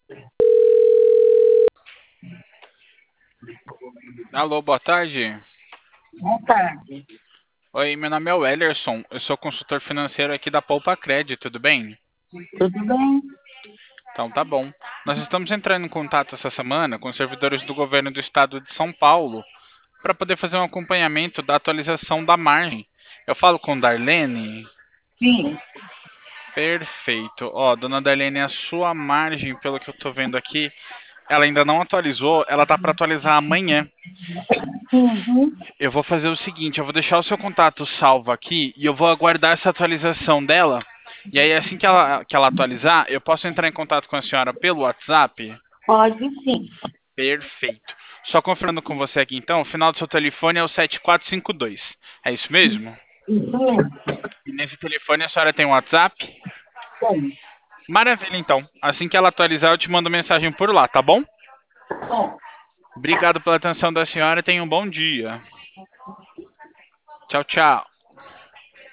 Alô, boa tarde. Boa tarde. Oi, meu nome é Wellerson. Eu sou consultor financeiro aqui da Poupa Cred, tudo bem? Tudo bem? Então tá bom. Nós estamos entrando em contato essa semana com os servidores do governo do estado de São Paulo para poder fazer um acompanhamento da atualização da margem. Eu falo com Darlene? Sim. Perfeito. Ó, dona Darlene, a sua margem, pelo que eu tô vendo aqui, ela ainda não atualizou, ela tá para atualizar amanhã. Uhum. Eu vou fazer o seguinte, eu vou deixar o seu contato salvo aqui e eu vou aguardar essa atualização dela. E aí, assim que ela atualizar, eu posso entrar em contato com a senhora pelo WhatsApp? Pode sim. Perfeito. Só confirmando com você aqui então, o final do seu telefone é o 7452. É isso mesmo? Isso mesmo. E nesse telefone a senhora tem um WhatsApp? Tem. Maravilha, então. Assim que ela atualizar, eu te mando mensagem por lá, tá bom? Bom. Obrigado pela atenção da senhora e tenha um bom dia. Tchau, tchau.